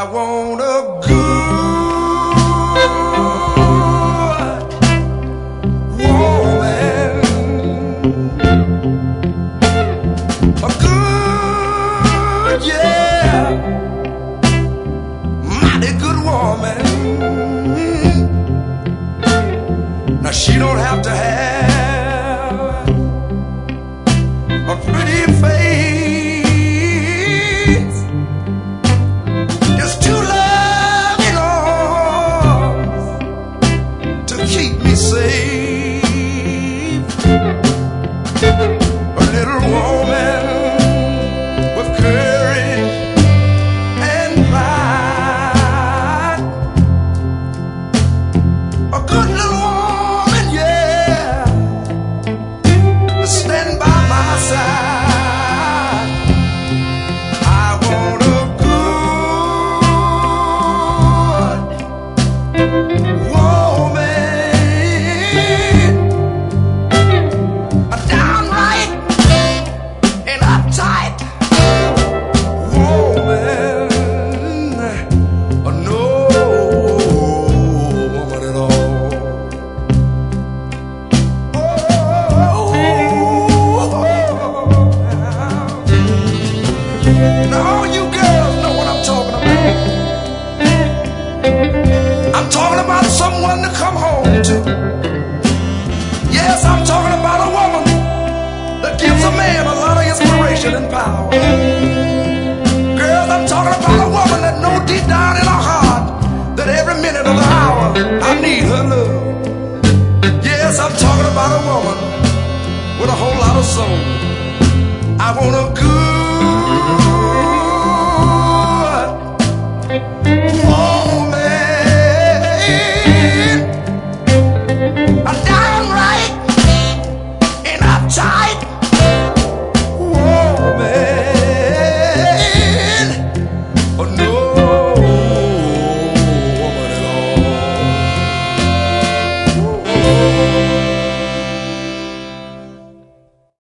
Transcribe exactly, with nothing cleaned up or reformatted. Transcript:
want a good woman, a good, yeah, mighty good woman. Now she don't have to have a pretty face, just two loving arms to keep me safe. A little woman with courage and pride, a good little woman, yeah, to stand by my side. I want a good woman, a downright and uptight woman, a no woman at all. Now all you girls know what I'm talking about. I'm talking about someone to come home to. Yes, I'm talking about a woman that gives a man a lot of inspiration and power. Girls, I'm talking about a woman that knows deep down in her heart that every minute of the hour I need her love. Yes, I'm talking about a woman with a whole lot of soul. I want a good